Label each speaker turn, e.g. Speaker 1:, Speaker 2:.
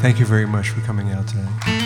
Speaker 1: Thank you very much for coming out today.